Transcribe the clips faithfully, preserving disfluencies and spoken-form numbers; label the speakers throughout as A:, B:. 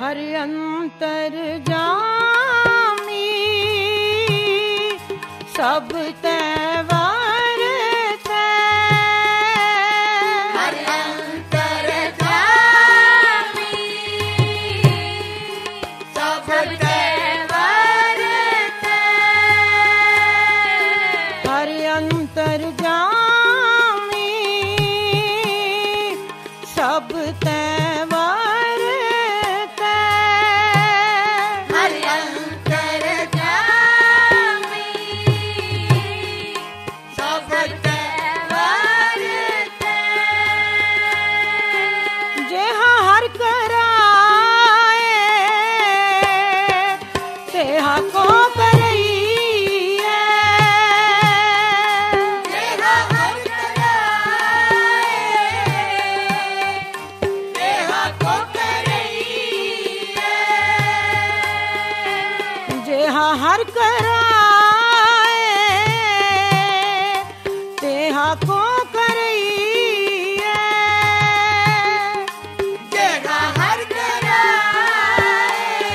A: हर अंतर जामी सब तैवार तै
B: हर अंतर जामी सब तैवार तै
A: हर अंतर जामी सब तैवार तै
B: हर अंतर जामी सब तैवार तै
A: जेहा हर कराए तेहा को करइए
B: तेहा हर कराए तेहा को करइए
A: जेहा हर कराए तेहा को करइए
B: तेहा हर कराए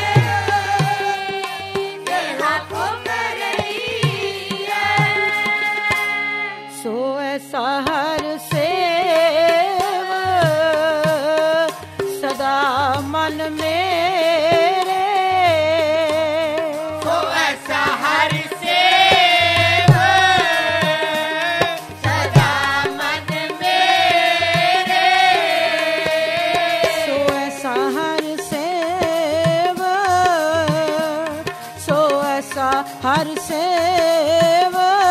B: तेहा को करइए
A: सो ऐसा हर सेव सदा मन मेरे
B: तो ऐसा हर सेव सदा मन मेरे
A: सो ऐसा हर सेव सो ऐसा हर सेव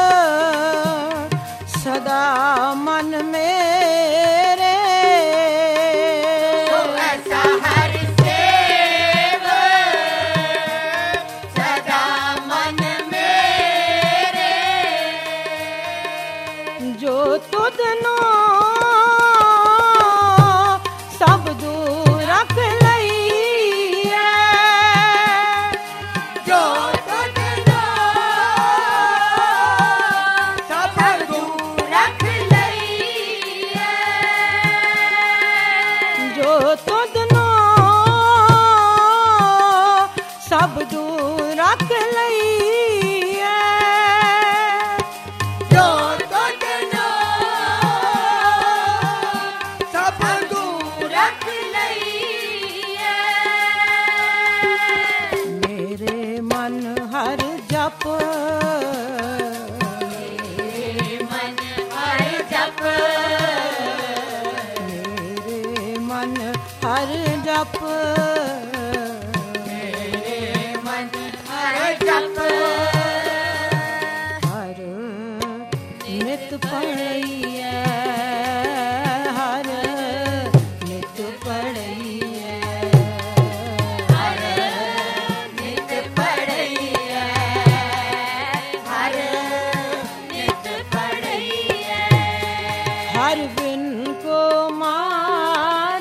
A: सदा मन मेरे
B: तो ऐसा हर सेव सदा मन मेरे
A: जो तुद नो सब दूर रख लइए
B: जो तुझ लो सब दूर रख लइए
A: जो तुद नो सब दूर रख लइए
B: जो तुझ लो सब दूर रख लइए
A: मेरे मन हर जप
B: मन हर जप
A: मेरे मन हर जप
B: मन हर जप
A: हर नित पढ़इए हर नित पढ़इए
B: हर नित पढ़इए हर नित पढ़इए
A: हर बिन को मार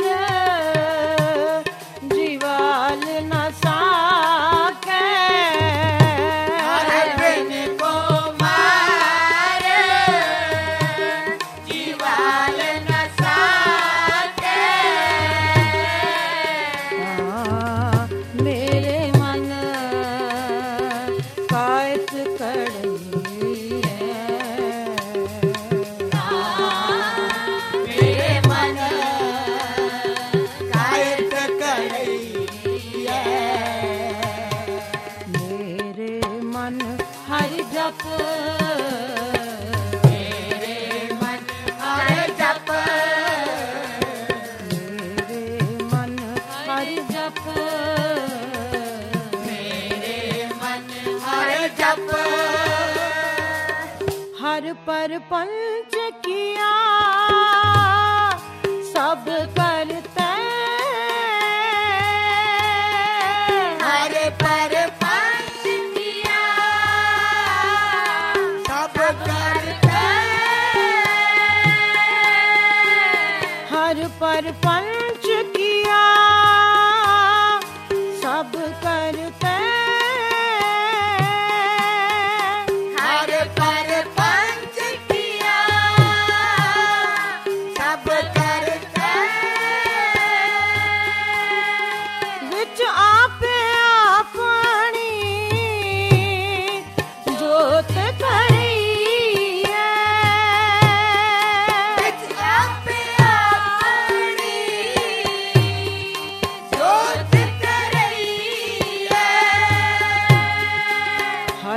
A: जीवाल न साके
B: हर बिन को मार जीवाल न साके
A: हाँ, मेरे मन कायत कड़इए
B: मेरे मन कायत करइए
A: मेरे मन हर जप
B: मेरे मन हर जप
A: मेरे मन हर जप
B: मेरे मन हर जप
A: हर पर पंच किया सब करते
B: हर पर पंच किया सब करते
A: हर पर पंच किया सब करते
B: हर पर पंच किया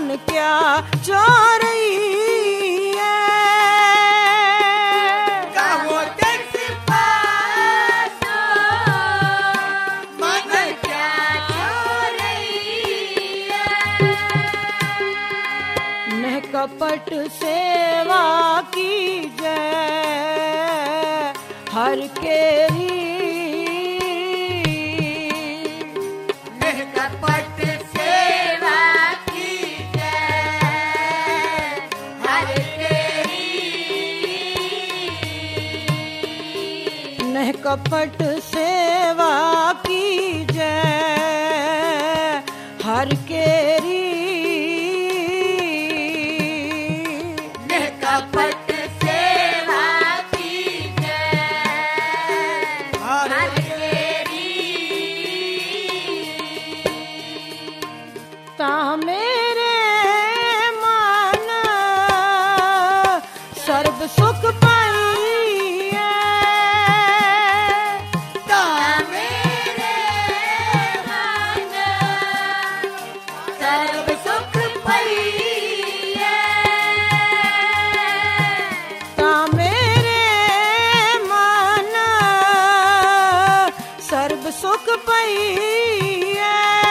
A: मन क्या चोरई है
B: कहो तिस पासो मन क्या चोरैया
A: न कपट सेवा की जय हर केरी
B: कपट सेवा की जय हर तेरी
A: न कपट सेवा की जय हर केरी
B: कपट सेवा की जय हर तेरी
A: ता मेरे मन सर्व सुख पाइए
B: ता मेरे मन सर्व सुख पाइए
A: ता मेरे मन सर्व सुख पाइए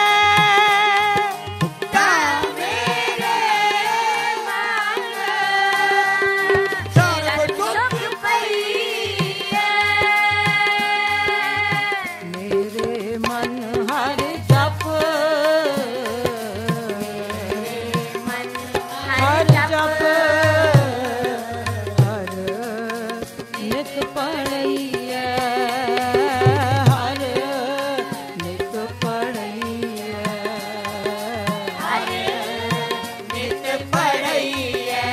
B: ता मेरे मन सर्व सुख पाइए
A: मेरे मन हर जप
B: मन
A: हर जप हर नित पढ़िए हर नित पढ़िए
B: हर नित पढ़िए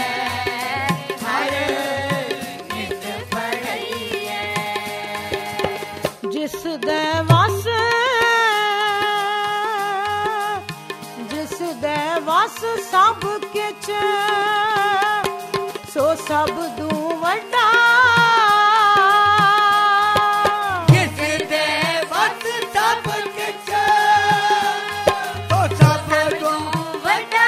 B: हर नित पढ़िए
A: जिस दैवस जिस दैवस सब किछ सो सब दू वड्डा
B: जिस देवत सब किछ तो सब तू वड्डा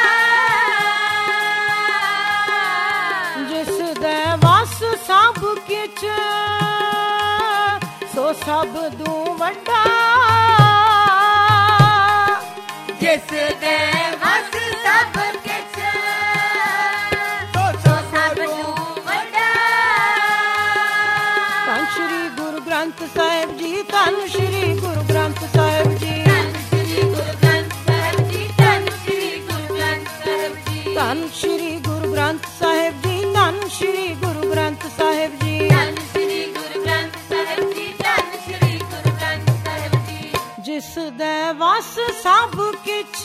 A: जिस दैवस सब किछ सो सब दू वड्डा
B: जिस देवत सब किछ तो सब तू वड्डा
A: धन श्री गुरु ग्रंथ साहिब जी धन श्री गुरु ग्रंथ साहिब जी
B: धन श्री गुरु ग्रंथ साहिब जी धन श्री गुरु ग्रंथ साहिब जी
A: धन श्री गुरु ग्रंथ साहिब जी धन श्री गुरु ग्रंथ साहिब जी
B: धन श्री गुरु ग्रंथ साहिब जी धन श्री गुरु ग्रंथ साहिब जी
A: जिस दैवस सब किछ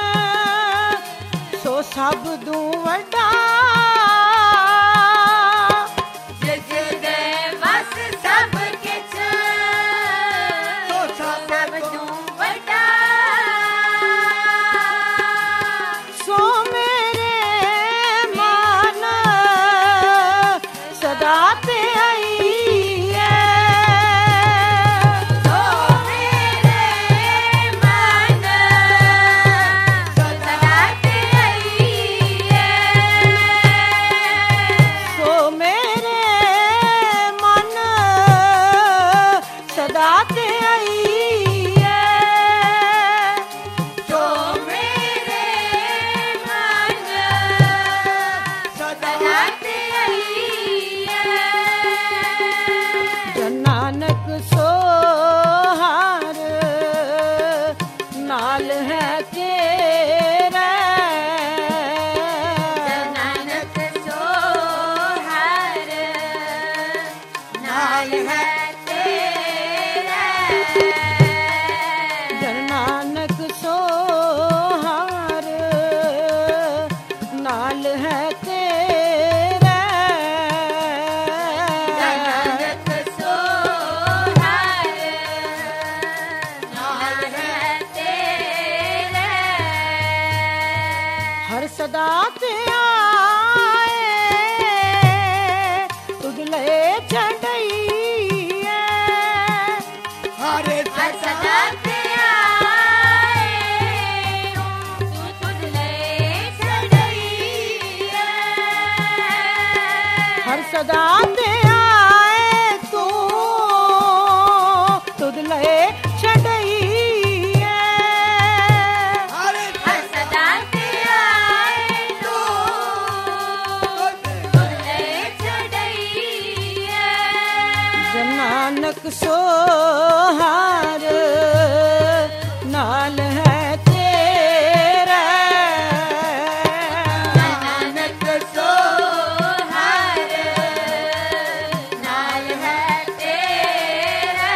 A: सो सब दू वड्डा
B: जिस देवस सब किछ तो सब तू वड्डा
A: सो मेरे मन सदा ते आई है
B: तो मेरे मन सदा ते आई है
A: सो मेरे मन सदा ते आई है
B: तो मेरे मन सदा ते आई है
A: जन नानक सोहार नाल है तेरा
B: नानक सोहर नाल है तेरा
A: जन नानक सोहार नाल है तेरा
B: नानक सोहर नाल है तेरा
A: हर सदा ते आए तुगले चढ़ई
B: हर सदा ते आए तू तुझले
A: ਸਦਾ ਤੇ ਆਏ ਤੂੰ ਤੁਧ ਲਏ ਛਡਈਏ
B: ਹਰ ਸਦਾ ਤੇ ਆਏ ਤੂੰ ਤੁਧ ਲਏ ਛਡਈਏ
A: ਜਨ ਨਾਨਕ ਸੋ ਹਾਰ ਨਾਲ ਹੈ ਤੇਰਾ
B: ਨਾਨਕ ਸੋ ਹਰ ਨਾਲ ਹੈ ਤੇਰਾ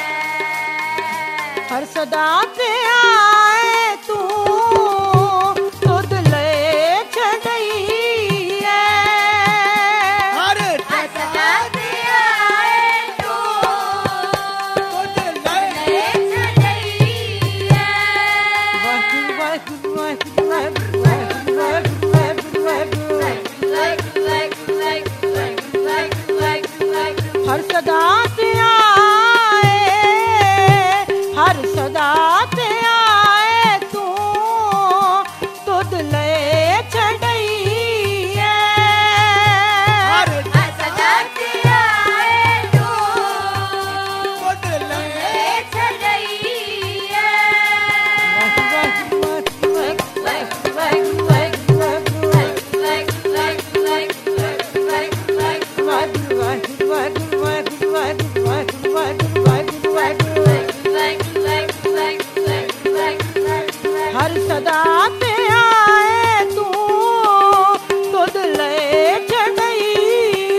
A: ਹਰ ਸਦਾ ਤੇ ਆਏ ਤੂੰ ਤੁਧ ਲਏ ਛਡਈਏ
C: ਹਰ
B: ਸਦਾ ਤੇ ਆਏ ਤੂੰ
C: ਤੁਧ ਲੈ
B: ਲੈ ਛਡਈਏ
A: ਵਾਹਿਗੁਰੂ ਵਾਹਿਗੁਰੂ ਵਾਹਿਗੁਰੂ ਵਾਹਿਗੁਰੂ ਵਾਹਿਗੁਰੂ ਵਾਹਿਗੁਰੂ ਹਰ ਸਦਾ ਤੇ ਆਏ ਹਰ ਸਦਾ ਤੇ ਆਏ ਤੂੰ ਤੁਧ ਲਏ ਛਡਈਏ
C: ਹਰ
B: ਸਦਾ ਤੇ ਆਏ ਤੂੰ
C: ਤੁਧ ਲੈ
B: ਛਡਈਏ
A: ਹਰ ਸਦਾ ਤੇ ਆਏ ਤੂੰ ਤੁਧ ਲਏ ਛਡਈਏ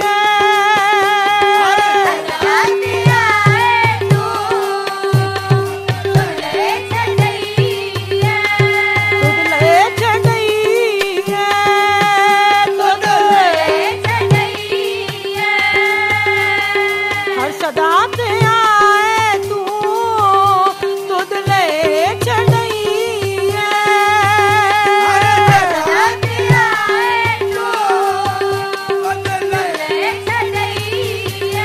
B: ਸਦਾ ਤੇ ਆਏ ਤੂੰ ਲੈ ਛਡਈਏ
A: ਤੁਧ ਲਏ ਛਡਈਏ ਤੁਧ
B: ਲੈ ਛਡਈਏ
A: ਹਰ ਸਦਾ ਤੇ ਆਏ ਤੂੰ ਤੁਧ ਲਏ ਛਡਈਏ
B: ਸਦਾ ਤੇ ਆਏ ਤੂੰ
C: ਤੁਧ ਲੈ
B: ਲੈ ਛਡਈਏ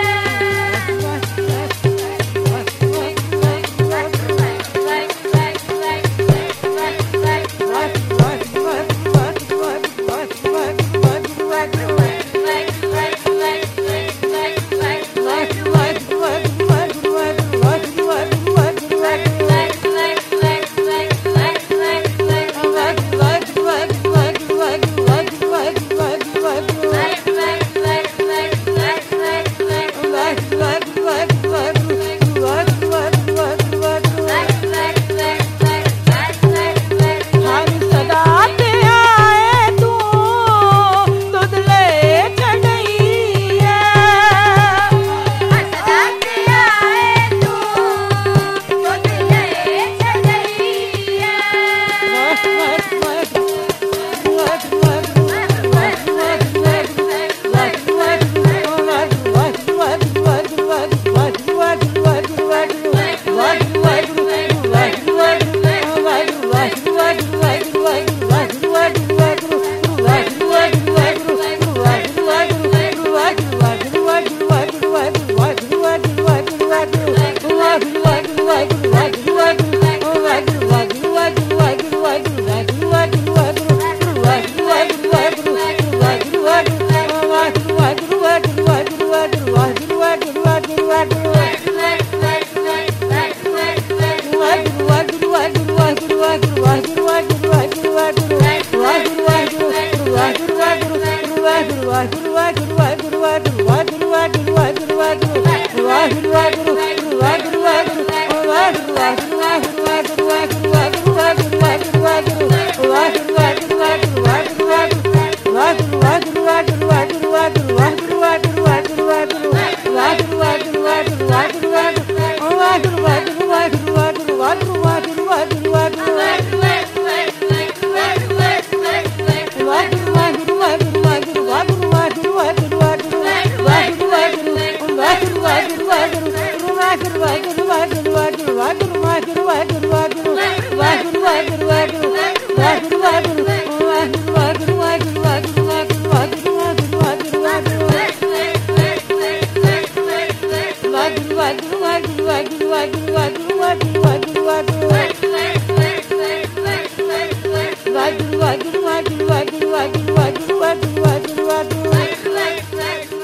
A: ਹਰ ਸਦਾ ਤੇ ਆਏ ਤੂੰ ਤੁਧ ਲਏ ਛਡਈਏ
B: ਸਦਾ ਤੇ ਆਏ ਤੂੰ ਤੁਧ ਲੈ ਛਡਈਏ
A: Wagyu wagyu wagyu wagyu wagyu wagyu wagyu wagyu wagyu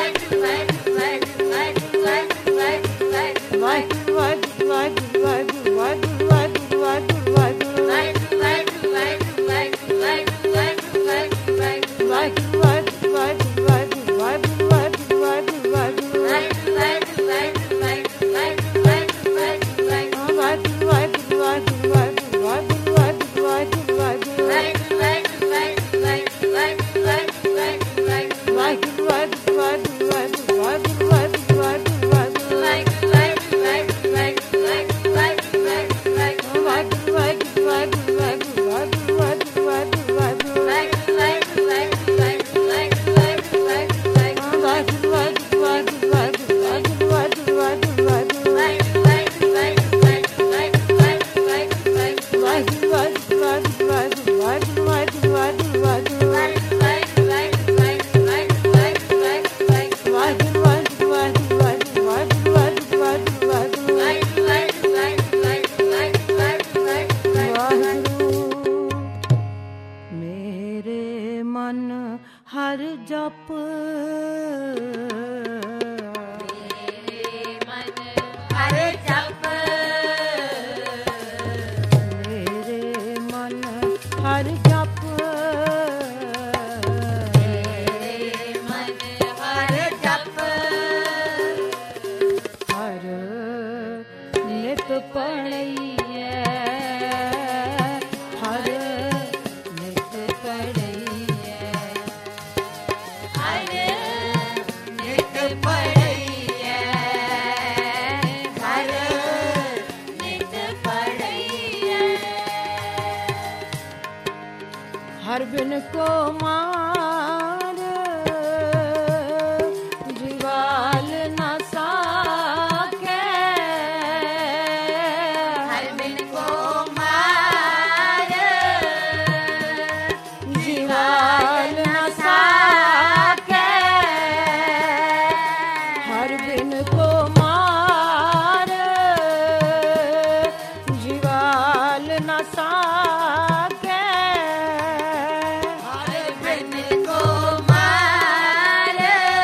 A: ਹਰ ਜਪ
B: ਹਰ ਜਪ
A: ਮੇਰੇ ਮਨ ਹਰ ਜਪ
B: ਮੇਰੇ ਮਨ ਹਰ ਜਪ
A: ਹਰ ਨਿਤ ਪੜਈਐ ਹਰ ਨਿਤ ਪੜਈਐ
B: ਹਰ ਨਿਤ ਪੜਈਐ ਹਰ ਨਿਤ ਪੜਈਐ
A: ਹਰ ਬਿਨ ਕੋ ਮਾਰ ਜੀਵਾਲ ਨਾ ਸਾਕੇ
B: ਹਰ ਬਿਨ ਕੋ ਮਾਰ
A: ਜੀਵਾਲ ਨਾ ਸਾਕੇ ਹਰ ਬਿਨ ਕੋ ਮਾਰ ਜੀਵਾਲ ਨਾ ਸਾਕੇ
B: ਹਰ ਬਿਨ ਕੋ ਮਾਰ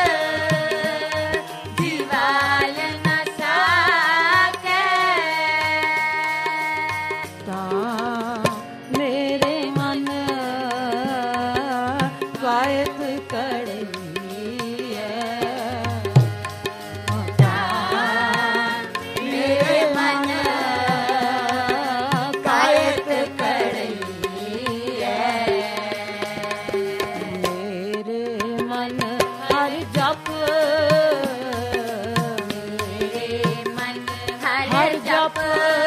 B: ਜੀਵਾਲ ਨਾ ਸਾਕੇ
A: ਤਾਂ ਮੇਰੇ ਮਨ ਕਾਇਤ ਕੜਈਐ
B: ਮੇਰੇ ਮਨ ਕਾਇਤ ਕੜਈਐ
A: ਮੇਰੇ ਮਨ ਹਰ ਜਪ
B: ਮੇਰੇ ਮਨ
A: ਹਰ
B: ਹਰ
A: ਜਪ
B: ਜਪ